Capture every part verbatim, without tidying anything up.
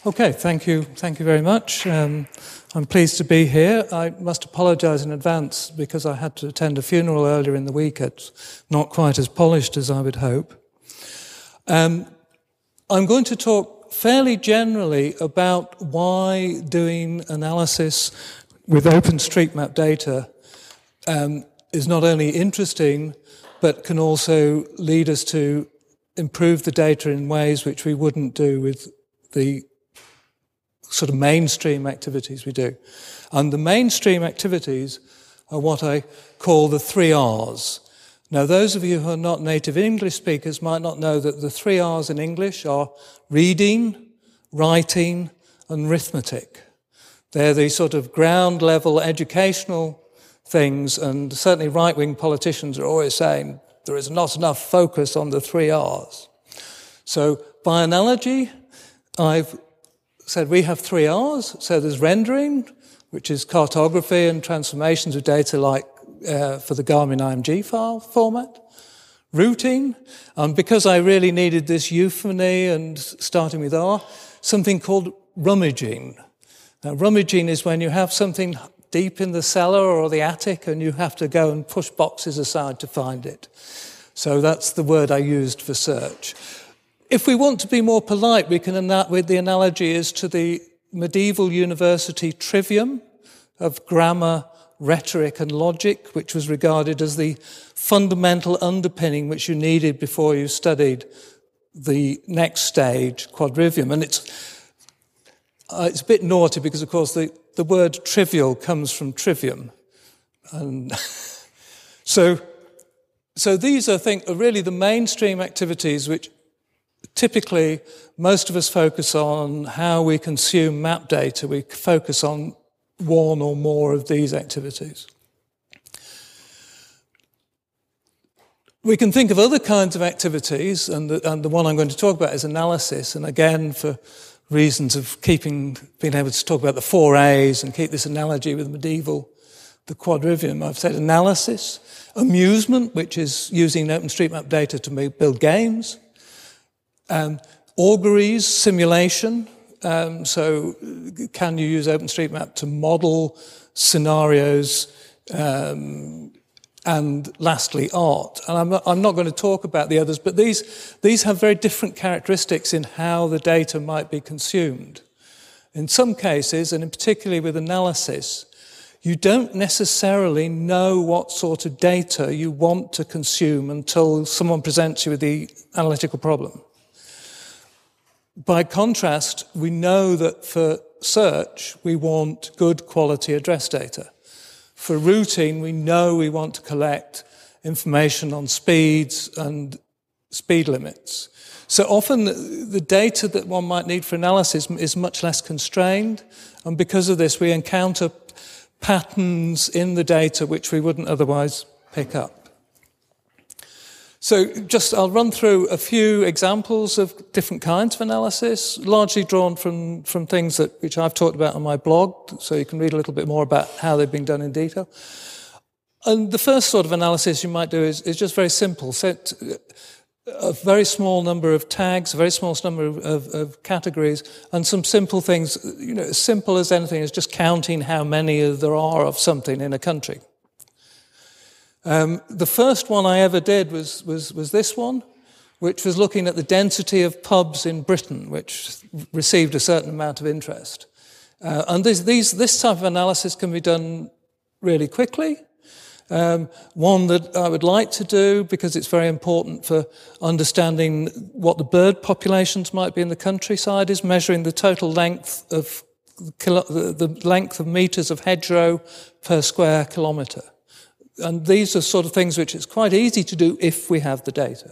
Okay, thank you. Thank you very much. Um, I'm pleased to be here. I must apologise in advance because I had to attend a funeral earlier in the week. It's not quite as polished as I would hope. Um, I'm going to talk fairly generally about why doing analysis with OpenStreetMap data um, is not only interesting, but can also lead us to improve the data in ways which we wouldn't do with the sort of mainstream activities we do. And the mainstream activities are what I call the three R's. Now, those of you who are not native English speakers might not know that the three R's in English are reading, writing, and arithmetic. They're the sort of ground-level educational things, and certainly right-wing politicians are always saying there is not enough focus on the three R's. So, by analogy, I've said we have three R's. So there's rendering, which is cartography and transformations of data like uh, for the Garmin I M G file format. Routing, and because I really needed this euphony and starting with R, something called rummaging. Now, rummaging is when you have something deep in the cellar or the attic and you have to go and push boxes aside to find it. So that's the word I used for search. If we want to be more polite, we can, with the analogy is to the medieval university trivium of grammar, rhetoric, and logic, which was regarded as the fundamental underpinning which you needed before you studied the next stage, quadrivium. And it's uh, it's a bit naughty because, of course, the, the word trivial comes from trivium. And so, so these, I think, are really the mainstream activities which typically, most of us focus on how we consume map data. We focus on one or more of these activities. We can think of other kinds of activities, and the, and the one I'm going to talk about is analysis. And again, for reasons of keeping, being able to talk about the four A's and keep this analogy with medieval, the quadrivium, I've said analysis, amusement, which is using OpenStreetMap data to build games, Um, auguries, simulation, um, so can you use OpenStreetMap to model scenarios, um, and lastly, art. And I'm not, I'm not going to talk about the others, but these, these have very different characteristics in how the data might be consumed. In some cases, and in particularly with analysis, you don't necessarily know what sort of data you want to consume until someone presents you with the analytical problem. By contrast, we know that for search, we want good quality address data. For routing, we know we want to collect information on speeds and speed limits. So often the data that one might need for analysis is much less constrained, and because of this, we encounter patterns in the data which we wouldn't otherwise pick up. So just, I'll run through a few examples of different kinds of analysis, largely drawn from, from things that, which I've talked about on my blog, so you can read a little bit more about how they've been done in detail. And the first sort of analysis you might do is, is just very simple. Set a very small number of tags, a very small number of, of, of categories, and some simple things, you know, as simple as anything is just counting how many there are of something in a country. Um, the first one I ever did was, was, was this one, which was looking at the density of pubs in Britain, which received a certain amount of interest. Uh, and this, these, this type of analysis can be done really quickly. Um, one that I would like to do, because it's very important for understanding what the bird populations might be in the countryside, is measuring the total length of the, the length of meters of hedgerow per square kilometre. And these are sort of things which it's quite easy to do if we have the data.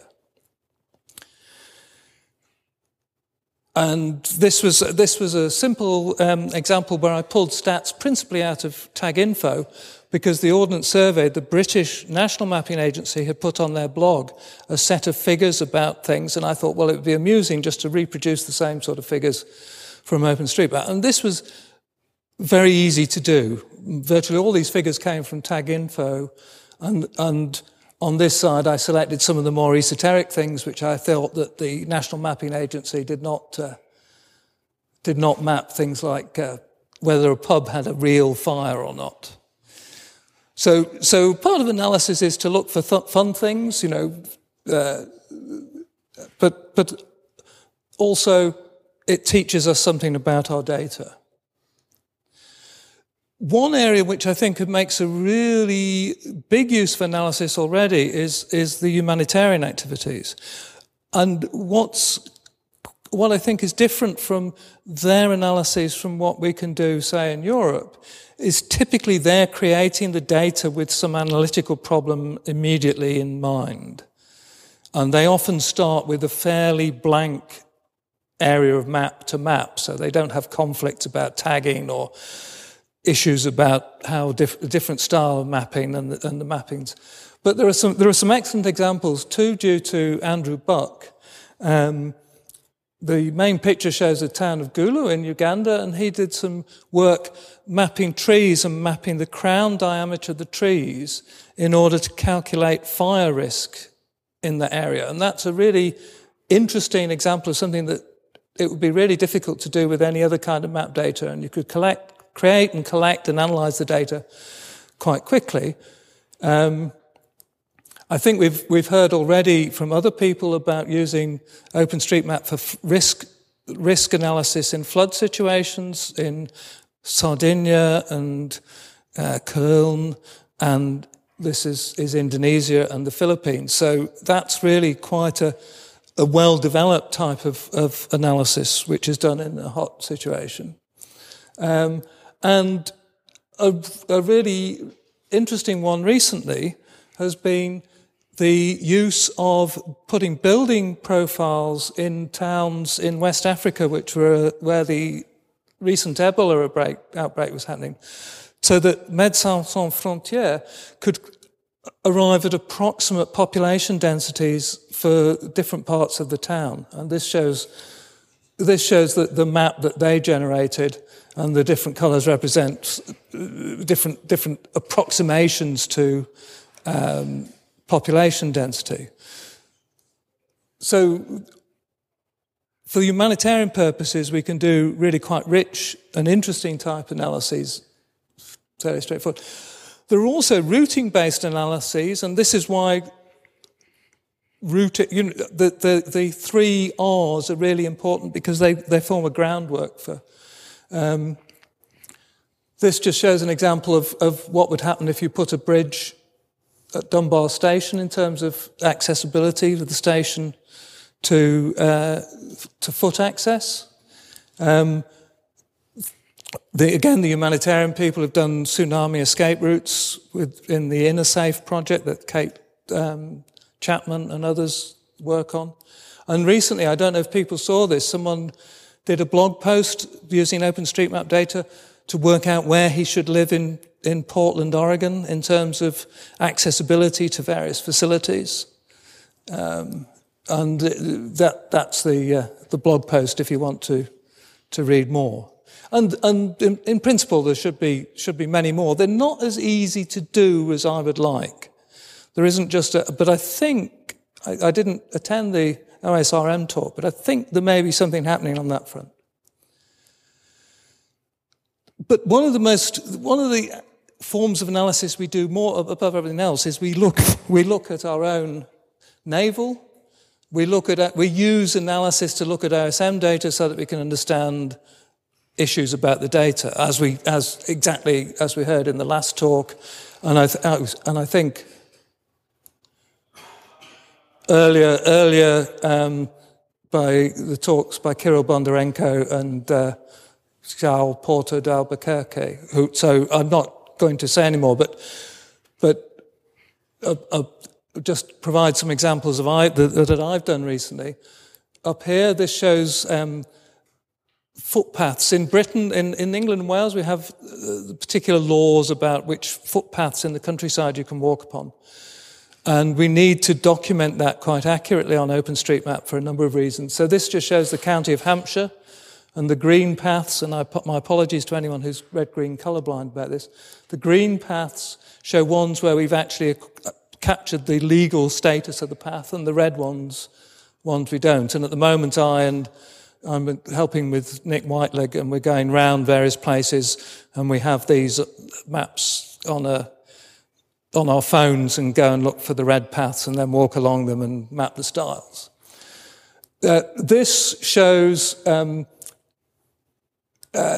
And this was this was a simple um, example where I pulled stats principally out of TagInfo, because the Ordnance Survey, the British National Mapping Agency, had put on their blog a set of figures about things, and I thought, well, it would be amusing just to reproduce the same sort of figures from OpenStreetMap. And this was very easy to do. Virtually all these figures came from TagInfo, and, and on this side I selected some of the more esoteric things which I thought that the National Mapping Agency did not uh, did not map things like uh, whether a pub had a real fire or not. So, so part of analysis is to look for th- fun things, you know, uh, but but also it teaches us something about our data. One area which I think makes a really big use of analysis already is is the humanitarian activities, and what's what I think is different from their analyses from what we can do, say, in Europe, is typically they're creating the data with some analytical problem immediately in mind. And they often start with a fairly blank area of map to map, so they don't have conflicts about tagging or issues about how diff- different style of mapping and the, and the mappings. But there are some there are some excellent examples, too, due to Andrew Buck. Um, The main picture shows the town of Gulu in Uganda, and he did some work mapping trees and mapping the crown diameter of the trees in order to calculate fire risk in the area. And that's a really interesting example of something that it would be really difficult to do with any other kind of map data, and you could collect, create and collect and analyze the data quite quickly. Um, I think we've we've heard already from other people about using OpenStreetMap for f- risk risk analysis in flood situations in Sardinia and uh, Köln, and this is, is Indonesia and the Philippines. So that's really quite a, a well-developed type of, of analysis which is done in a hot situation. Um, and a, a really interesting one recently has been the use of putting building profiles in towns in West Africa, which were where the recent Ebola outbreak, outbreak was happening, so that Médecins Sans Frontières could arrive at approximate population densities for different parts of the town. And this shows this shows that the map that they generated, and the different colours represent different different approximations to um, population density. So for humanitarian purposes, we can do really quite rich and interesting type analyses, fairly straightforward. There are also routing-based analyses, and this is why routing, you know, the, the, the three R's are really important, because they, they form a groundwork for. Um, this just shows an example of, of what would happen if you put a bridge at Dunbar Station in terms of accessibility to the station to uh, to foot access. Um, the, again, the humanitarian people have done tsunami escape routes within the InnerSafe project that Kate um, Chapman and others work on. And recently, I don't know if people saw this, someone did a blog post using OpenStreetMap data to work out where he should live in, in Portland, Oregon, in terms of accessibility to various facilities. Um, and that that's the uh, the blog post if you want to to read more. And and in, in principle, there should be should be many more. They're not as easy to do as I would like. There isn't just a, but I think I, I didn't attend the O S R M talk, but I think there may be something happening on that front. But one of the most, one of the forms of analysis we do more above everything else is we look, we look at our own naval. We look at, we use analysis to look at O S M data so that we can understand issues about the data, as we, as exactly as we heard in the last talk, and I, th- and I think earlier, earlier um, by the talks by Kirill Bondarenko and. Uh, João Porto de Albuquerque, who, so I'm not going to say anymore, but but uh, uh, just provide some examples of I, that, that I've done recently. Up here, this shows um, footpaths. In Britain, in, in England and Wales, we have uh, particular laws about which footpaths in the countryside you can walk upon. And we need to document that quite accurately on OpenStreetMap for a number of reasons. So this just shows the county of Hampshire, and the green paths, and I put my apologies to anyone who's red-green colourblind about this, the green paths show ones where we've actually captured the legal status of the path, and the red ones, ones we don't. And at the moment, I and I'm helping with Nick Whiteleg, and we're going round various places, and we have these maps on a on our phones and go and look for the red paths and then walk along them and map the styles. Uh, this shows um, uh,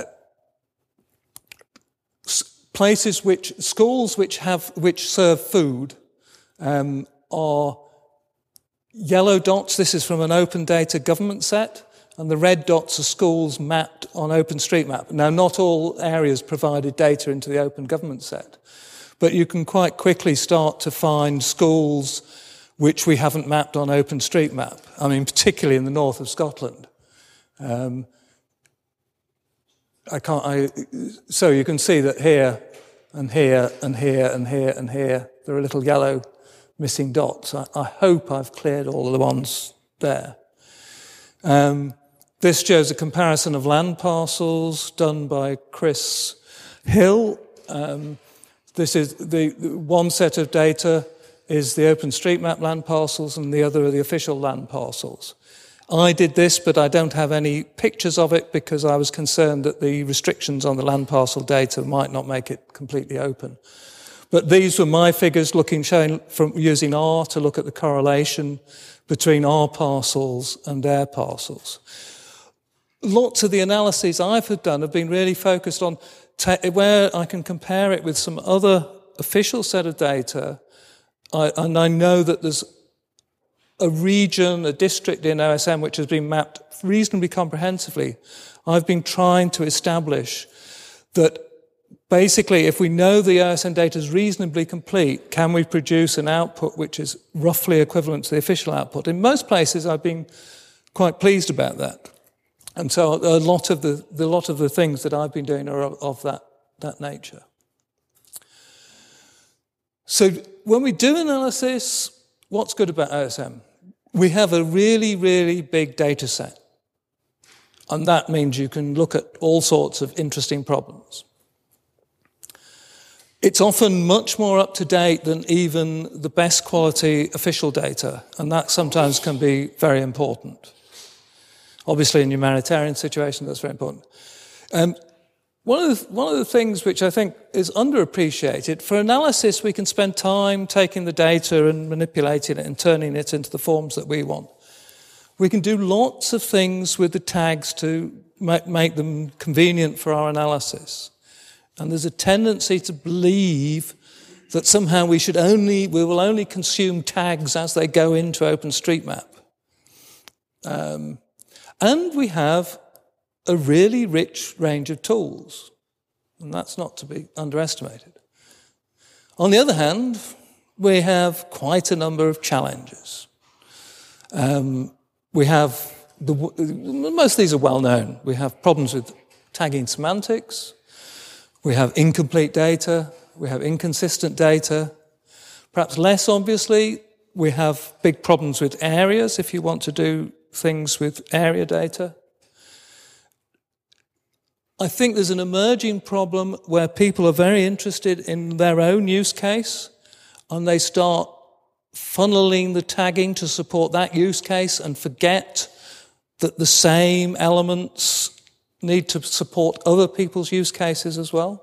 places which, schools which have, which serve food um, are yellow dots. This is from an open data government set, and the red dots are schools mapped on OpenStreetMap. Now, not all areas provided data into the open government set, but you can quite quickly start to find schools which we haven't mapped on OpenStreetMap. I mean, particularly in the north of Scotland. Um, I can't. I, so you can see that here and here and here and here and here there are little yellow missing dots. I, I hope I've cleared all of the ones there. Um, this shows a comparison of land parcels done by Chris Hill. Um, This is the, the one set of data is the OpenStreetMap land parcels, and the other are the official land parcels. I did this, but I don't have any pictures of it because I was concerned that the restrictions on the land parcel data might not make it completely open. But these were my figures looking, showing from using R to look at the correlation between our parcels and their parcels. Lots of the analyses I've done have been really focused on where I can compare it with some other official set of data, I, and I know that there's a region, a district in O S M which has been mapped reasonably comprehensively. I've been trying to establish that basically if we know the O S M data is reasonably complete, can we produce an output which is roughly equivalent to the official output? In most places I've been quite pleased about that. And so a lot of the, the lot of the things that I've been doing are of, of that, that nature. So when we do analysis, what's good about O S M? We have a really, really big data set. And that means you can look at all sorts of interesting problems. It's often much more up to date than even the best quality official data, and that sometimes can be very important. Obviously, in humanitarian situations, that's very important. Um, one of the, one of the things which I think is underappreciated, for analysis, we can spend time taking the data and manipulating it and turning it into the forms that we want. We can do lots of things with the tags to make, make them convenient for our analysis. And there's a tendency to believe that somehow we should only, we will only consume tags as they go into OpenStreetMap. Um, And we have a really rich range of tools, and that's not to be underestimated. On the other hand, we have quite a number of challenges. Um, we have, the, most of these are well known. We have problems with tagging semantics, we have incomplete data, we have inconsistent data. Perhaps less obviously, we have big problems with areas if you want to do things with area data. I think there's an emerging problem where people are very interested in their own use case, and they start funneling the tagging to support that use case and forget that the same elements need to support other people's use cases as well.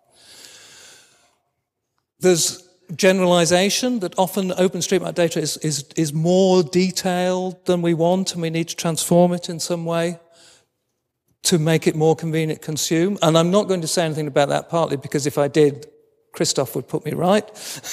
There's generalization that often OpenStreetMap data is, is, is more detailed than we want, and we need to transform it in some way to make it more convenient to consume. And I'm not going to say anything about that partly because if I did, Christoph would put me right.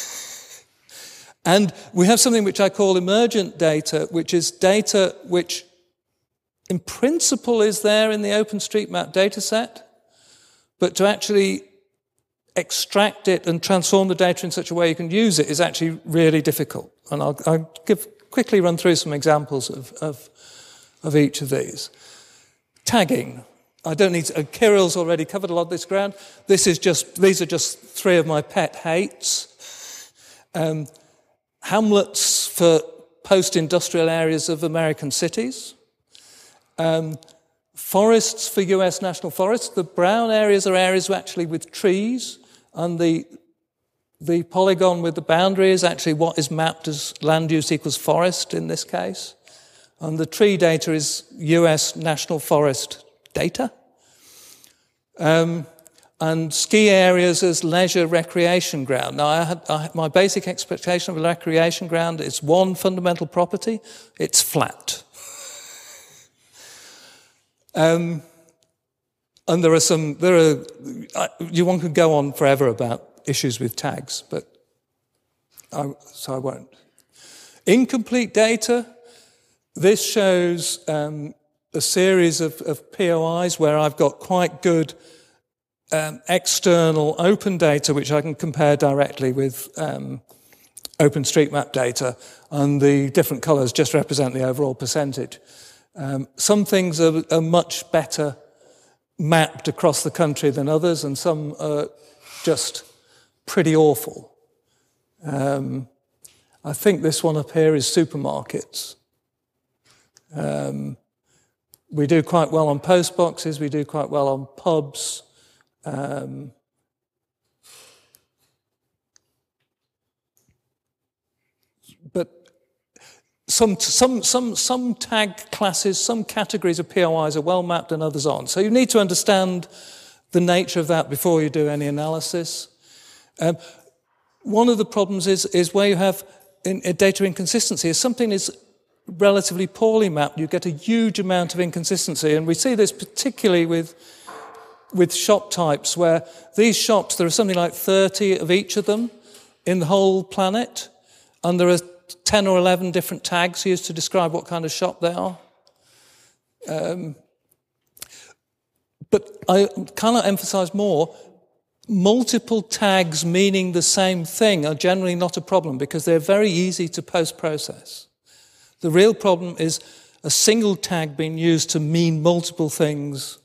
And we have something which I call emergent data, which is data which in principle is there in the OpenStreetMap data set, but to actually extract it and transform the data in such a way you can use it is actually really difficult. And I'll, I'll give, quickly run through some examples of, of, of each of these. Tagging. I don't need to, uh, Kirill's already covered a lot of this ground. This is just, these are just three of my pet hates. Um, hamlets for post-industrial areas of American cities. Um, forests for U S national forests. The brown areas are areas actually with trees, and the the polygon with the boundary is actually what is mapped as land use equals forest in this case. And the tree data is U S National Forest data. Um, and ski areas as leisure recreation ground. Now, I had, I, my basic expectation of a recreation ground is one fundamental property: it's flat. um, and there are some, there are, uh, you one could go on forever about issues with tags, but I, so I won't. Incomplete data. This shows um, a series of, of P O Is where I've got quite good um, external open data, which I can compare directly with um, OpenStreetMap data, and the different colours just represent the overall percentage. Um, some things are, are much better mapped across the country than others, and some are just pretty awful. Um, I think this one up here is supermarkets. Um, we do quite well on post boxes, we do quite well on pubs. Um, but some, some, some, some tag classes, some categories of P O Is are well mapped and others aren't. So you need to understand the nature of that before you do any analysis. Um, one of the problems is, is where you have in, in data inconsistency. If something is relatively poorly mapped, you get a huge amount of inconsistency. And we see this particularly with, with shop types, where these shops, there are something like thirty of each of them in the whole planet, and there are ten or eleven different tags used to describe what kind of shop they are. Um, but I cannot emphasize more, multiple tags meaning the same thing are generally not a problem because they're very easy to post-process. The real problem is a single tag being used to mean multiple things.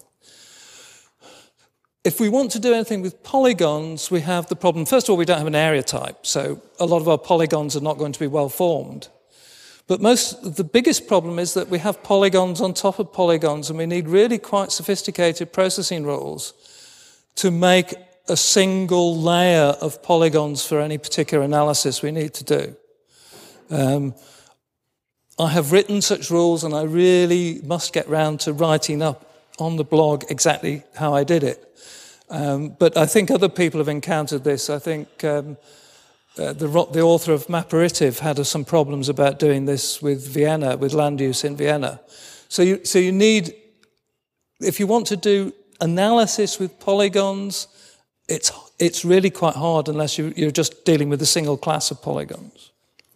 If we want to do anything with polygons, we have the problem. First of all, we don't have an area type, so a lot of our polygons are not going to be well formed. But most, the biggest problem is that we have polygons on top of polygons, and we need really quite sophisticated processing rules to make a single layer of polygons for any particular analysis we need to do. Um, I have written such rules, and I really must get round to writing up on the blog exactly how I did it. Um, but I think other people have encountered this. I think um, uh, the, the author of Maperitive had uh, some problems about doing this with Vienna, with land use in Vienna. So you, so you need, if you want to do analysis with polygons, it's it's really quite hard unless you, you're just dealing with a single class of polygons.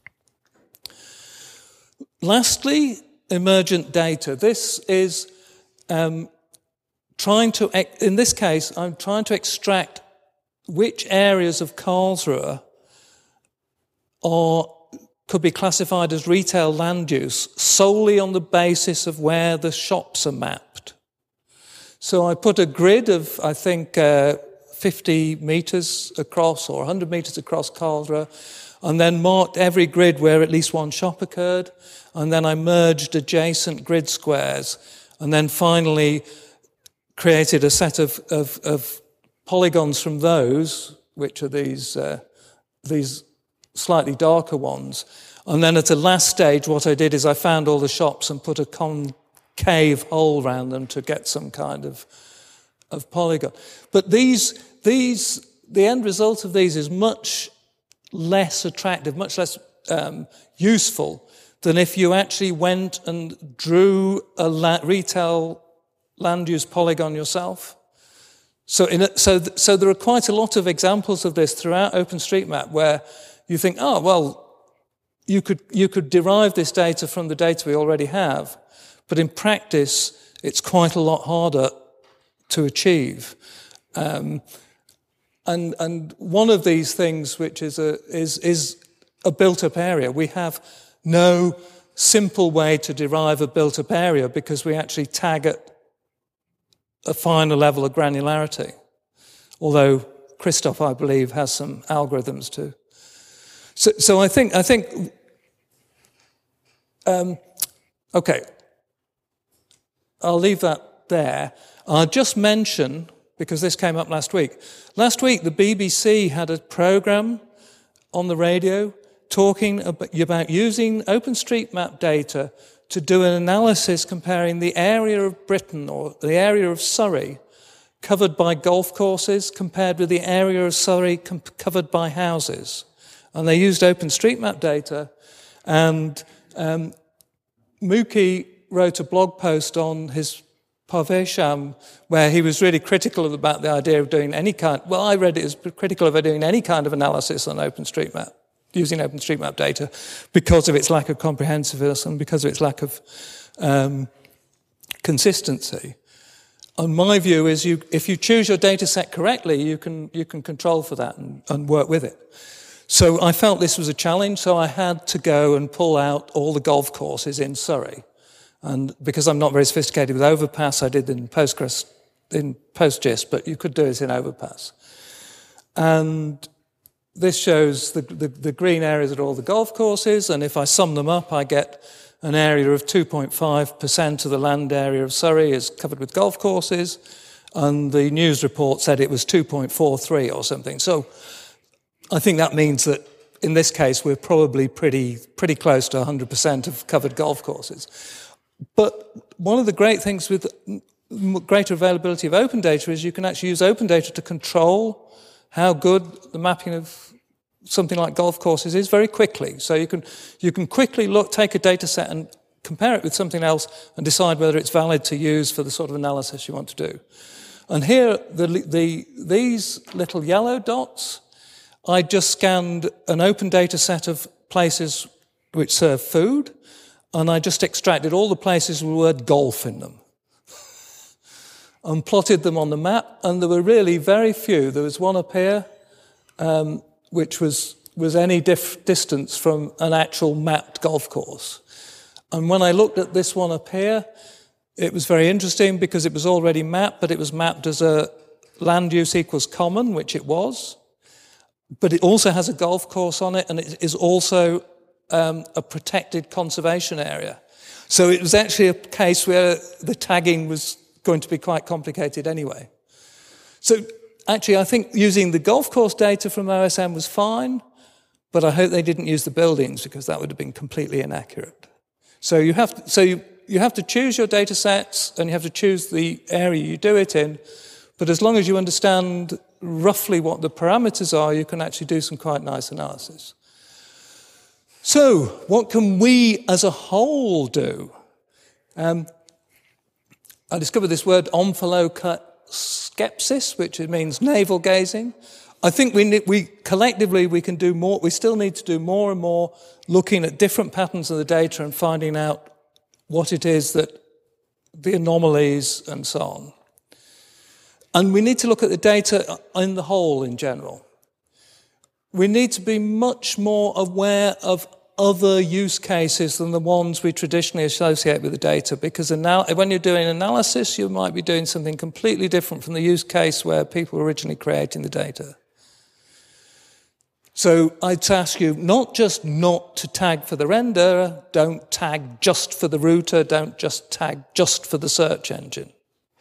Lastly, emergent data. This is um, trying to, in this case, I'm trying to extract which areas of Karlsruhe are, could be classified as retail land use solely on the basis of where the shops are mapped. So I put a grid of, I think, uh, fifty metres across or one hundred metres across Karlsruhe, and then marked every grid where at least one shop occurred, and then I merged adjacent grid squares, and then finally created a set of, of, of polygons from those, which are these, uh, these slightly darker ones. And then at the last stage, what I did is I found all the shops and put a concave hole around them to get some kind of, of polygon. But these, these, the end result of these is much less attractive, much less um, useful than if you actually went and drew a la- retail land use polygon yourself. So, in a, so, th- so there are quite a lot of examples of this throughout OpenStreetMap where you think, oh, well, you could, you could derive this data from the data we already have, but in practice, it's quite a lot harder to achieve. Um, and, and one of these things, which is a, is, is a built-up area, we have no simple way to derive a built-up area because we actually tag at a finer level of granularity. Although Christoph, I believe, has some algorithms too. So, so I think, I think, um, okay, I'll leave that there. I'll just mention, because this came up last week, last week the B B C had a program on the radio talking about using OpenStreetMap data to do an analysis comparing the area of Britain or the area of Surrey covered by golf courses compared with the area of Surrey com- covered by houses. And they used OpenStreetMap data, and um, Mookie wrote a blog post on his Parvesham where he was really critical about the idea of doing any kind, well, I read it as critical of doing any kind of analysis on OpenStreetMap, using OpenStreetMap data, because of its lack of comprehensiveness and because of its lack of um, consistency. And my view is you, if you choose your data set correctly, you can, you can control for that and, and work with it. So I felt this was a challenge, so I had to go and pull out all the golf courses in Surrey. And because I'm not very sophisticated with Overpass, I did in Postgres, in PostGIS, but you could do it in Overpass. And this shows the, the, the green areas are all the golf courses, and if I sum them up, I get an area of two point five percent of the land area of Surrey is covered with golf courses, and the news report said it was two point four three or something. So I think that means that in this case we're probably pretty pretty close to one hundred percent of covered golf courses. But one of the great things with greater availability of open data is you can actually use open data to control how good the mapping of something like golf courses is very quickly. So you can you can quickly look, take a data set and compare it with something else and decide whether it's valid to use for the sort of analysis you want to do. And here, the, the these little yellow dots, I just scanned an open data set of places which serve food, and I just extracted all the places with the word golf in them and plotted them on the map, and there were really very few. There was one up here, um, which was, was any dif- distance from an actual mapped golf course. And when I looked at this one up here, it was very interesting because it was already mapped, but it was mapped as a land use equals common, which it was. But it also has a golf course on it, and it is also um, a protected conservation area. So it was actually a case where the tagging was going to be quite complicated anyway. So actually, I think using the golf course data from O S M was fine, but I hope they didn't use the buildings because that would have been completely inaccurate. So you have to, so you, you have to choose your data sets and you have to choose the area you do it in, but as long as you understand roughly what the parameters are, you can actually do some quite nice analysis. So what can we as a whole do? Um, I discovered this word omphaloskepsis, which means navel gazing. I think we need, we collectively we can do more. We still need to do more and more looking at different patterns of the data and finding out what it is that the anomalies and so on. And we need to look at the data in the whole in general. We need to be much more aware of other use cases than the ones we traditionally associate with the data, because now, when you're doing analysis, you might be doing something completely different from the use case where people were originally creating the data. So I'd ask you not just not to tag for the renderer, don't tag just for the router, don't just tag just for the search engine.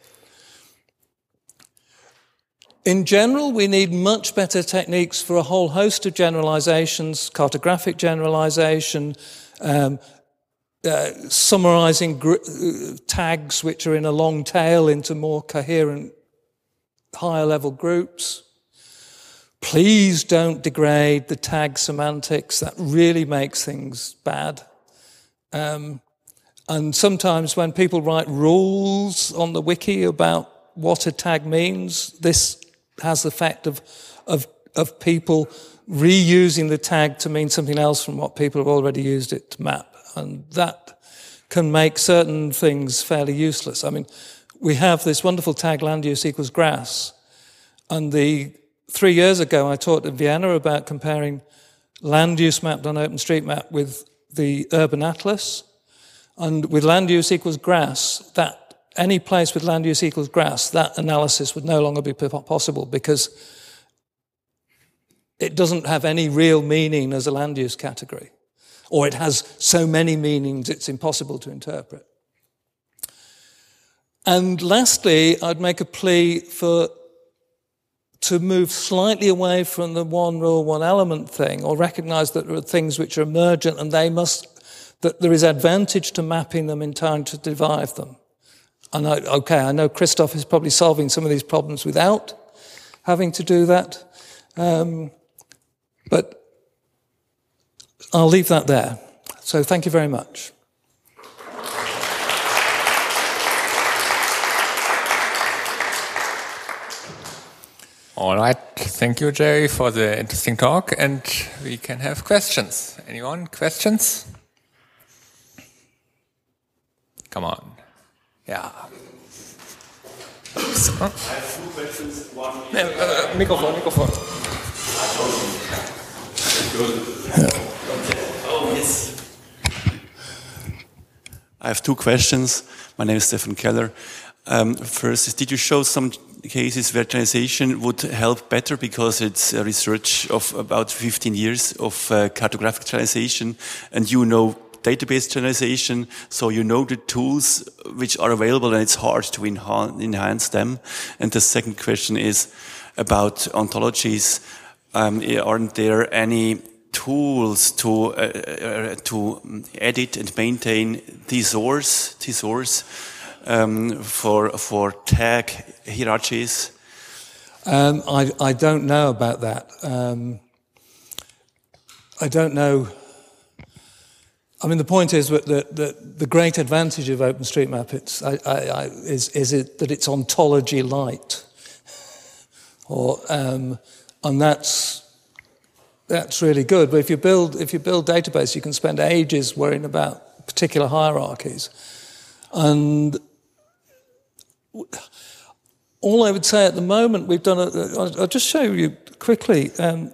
In general, we need much better techniques for a whole host of generalizations, cartographic generalization, um, uh, summarizing gr- uh, tags which are in a long tail into more coherent, higher-level groups. Please don't degrade the tag semantics. That really makes things bad. Um, and sometimes when people write rules on the wiki about what a tag means, this has the effect of, of, of people reusing the tag to mean something else from what people have already used it to map. And that can make certain things fairly useless. I mean, we have this wonderful tag land use equals grass. And the three years ago, I taught in Vienna about comparing land use mapped on OpenStreetMap with the urban atlas. And with land use equals grass, that any place with land use equals grass, that analysis would no longer be possible because it doesn't have any real meaning as a land use category, or it has so many meanings it's impossible to interpret. And lastly, I'd make a plea for to move slightly away from the one rule, one element thing, or recognize that there are things which are emergent and they must that there is advantage to mapping them in time to derive them. And I, okay, I know Christoph is probably solving some of these problems without having to do that, um, but I'll leave that there. So thank you very much. All right, thank you, Jerry, for the interesting talk, and we can have questions. Anyone? Questions? Come on. Yeah. So. I have two questions. One. Uh, uh, microphone, microphone. Oh, yes. I have two questions. My name is Stefan Keller. Um, first, did you show some cases where channelization would help better, because it's a research of about fifteen years of uh, cartographic channelization, and you know database channelization, so you know the tools which are available, and it's hard to enha enhance them. And the second question is about ontologies. Um, aren't there any tools to uh, uh, to edit and maintain thesaurs, thesaurs um, for for tag hierarchies? Um, I, I don't know about that. Um, I don't know. I mean, the point is that the, the, the great advantage of OpenStreetMap it's, I, I, I, is, is it that it's ontology light, or um, and that's that's really good. But if you build if you build database, you can spend ages worrying about particular hierarchies. And all I would say at the moment, we've done. A, I'll just show you quickly, um,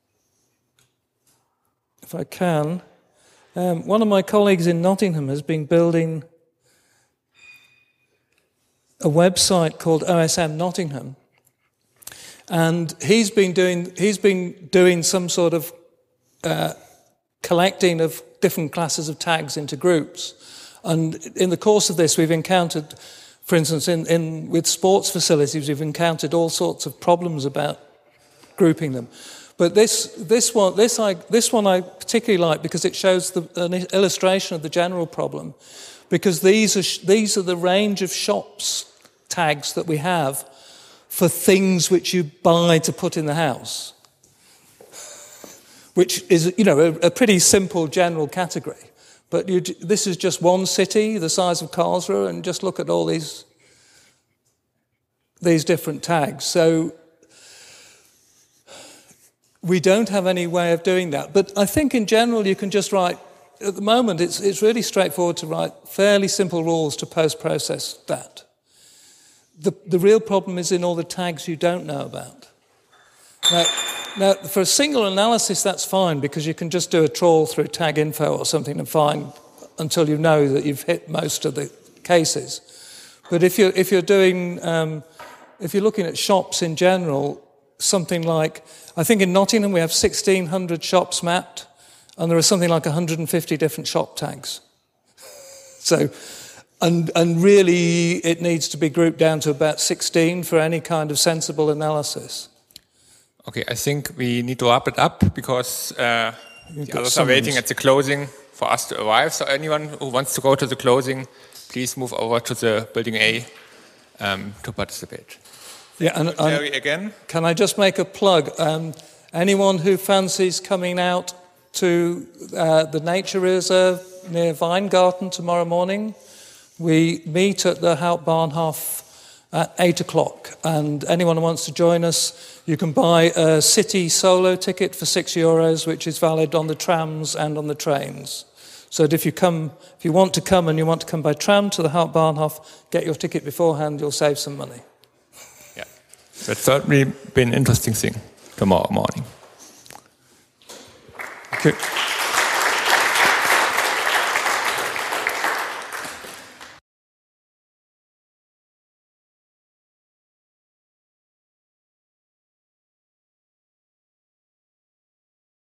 if I can. Um, one of my colleagues in Nottingham has been building a website called O S M Nottingham, and he's been doing he's been doing some sort of uh, collecting of different classes of tags into groups. And in the course of this, we've encountered, for instance, in, in with sports facilities, we've encountered all sorts of problems about grouping them. But this this one this I this one I particularly like because it shows the, an illustration of the general problem, because these are these are the range of shops tags that we have for things which you buy to put in the house, which is, you know, a, a pretty simple general category. But you, this is just one city the size of Karlsruhe, and just look at all these these different tags. So we don't have any way of doing that. But I think in general you can just write, at the moment it's, it's really straightforward to write fairly simple rules to post-process that. The, the real problem is in all the tags you don't know about. Now, now, for a single analysis that's fine, because you can just do a trawl through tag info or something and find until you know that you've hit most of the cases. But if you're, if you're doing, um, if you're looking at shops in general, something like, I think in Nottingham we have sixteen hundred shops mapped, and there are something like one hundred fifty different shop tags. So, and and really it needs to be grouped down to about sixteen for any kind of sensible analysis. Okay, I think we need to wrap it up, because uh, the others are waiting at the closing for us to arrive. So anyone who wants to go to the closing, please move over to the building A um, to participate. Yeah, and, Jerry, again. Can I just make a plug? Um, anyone who fancies coming out to uh, the nature reserve near Weingarten tomorrow morning, we meet at the Hauptbahnhof at eight o'clock. And anyone who wants to join us, you can buy a city solo ticket for six euros, which is valid on the trams and on the trains. So that if you come, if you want to come and you want to come by tram to the Hauptbahnhof, get your ticket beforehand, you'll save some money. That's certainly been an interesting thing tomorrow morning. Okay.